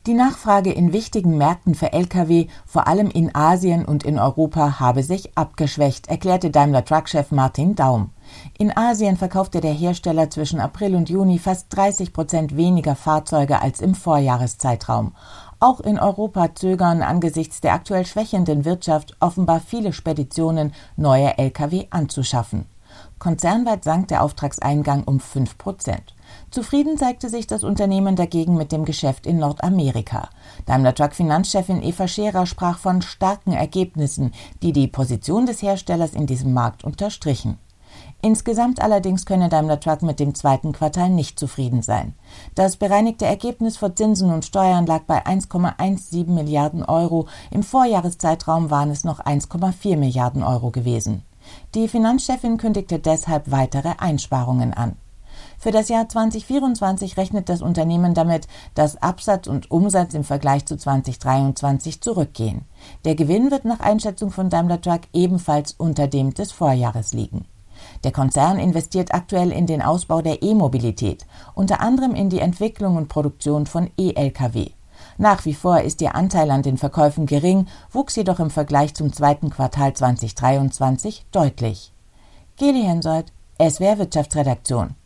Die Nachfrage in wichtigen Märkten für Lkw, vor allem in Asien und in Europa, habe sich abgeschwächt, erklärte Daimler-Truck-Chef Martin Daum. In Asien verkaufte der Hersteller zwischen April und Juni fast 30% weniger Fahrzeuge als im Vorjahreszeitraum. Auch in Europa zögern angesichts der aktuell schwächenden Wirtschaft offenbar viele Speditionen, neue Lkw anzuschaffen. Konzernweit sank der Auftragseingang um 5%. Zufrieden zeigte sich das Unternehmen dagegen mit dem Geschäft in Nordamerika. Daimler-Truck-Finanzchefin Eva Scherer sprach von starken Ergebnissen, die die Position des Herstellers in diesem Markt unterstrichen. Insgesamt allerdings könne Daimler Truck mit dem zweiten Quartal nicht zufrieden sein. Das bereinigte Ergebnis vor Zinsen und Steuern lag bei 1,17 Milliarden Euro, im Vorjahreszeitraum waren es noch 1,4 Milliarden Euro gewesen. Die Finanzchefin kündigte deshalb weitere Einsparungen an. Für das Jahr 2024 rechnet das Unternehmen damit, dass Absatz und Umsatz im Vergleich zu 2023 zurückgehen. Der Gewinn wird nach Einschätzung von Daimler Truck ebenfalls unter dem des Vorjahres liegen. Der Konzern investiert aktuell in den Ausbau der E-Mobilität, unter anderem in die Entwicklung und Produktion von E-Lkw. Nach wie vor ist ihr Anteil an den Verkäufen gering, wuchs jedoch im Vergleich zum zweiten Quartal 2023 deutlich. Geli Hensoldt, SWR Wirtschaftsredaktion.